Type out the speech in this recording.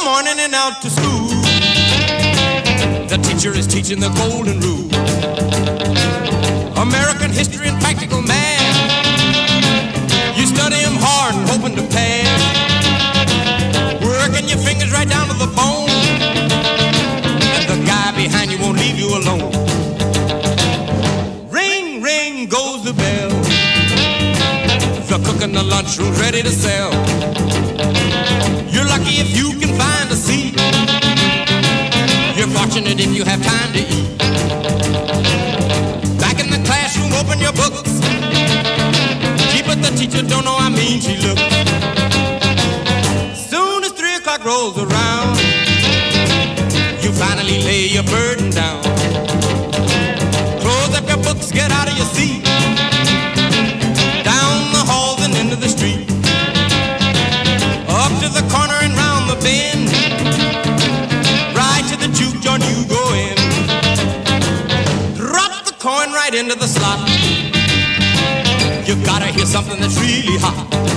morning and out to school. The teacher is teaching the golden rule. American history and practical math. You study them hard and hoping to pass. Working your fingers right down to the bone. And the guy behind you won't leave you alone. Ring, ring goes the bell. The cook in the lunchroom's ready to sell. You're lucky if you can find a seat. You're fortunate if you have time to eat. Back in the classroom, open your books. Gee, but the teacher don't know how mean she looks. Soon as 3 o'clock rolls around, you finally lay your burden down. Close up your books, get out of your seat. Down the halls and into the street. Up to the corner and round the bend. Right to the juke joint you go in. Drop the coin right into the slot. You gotta hear something that's really hot.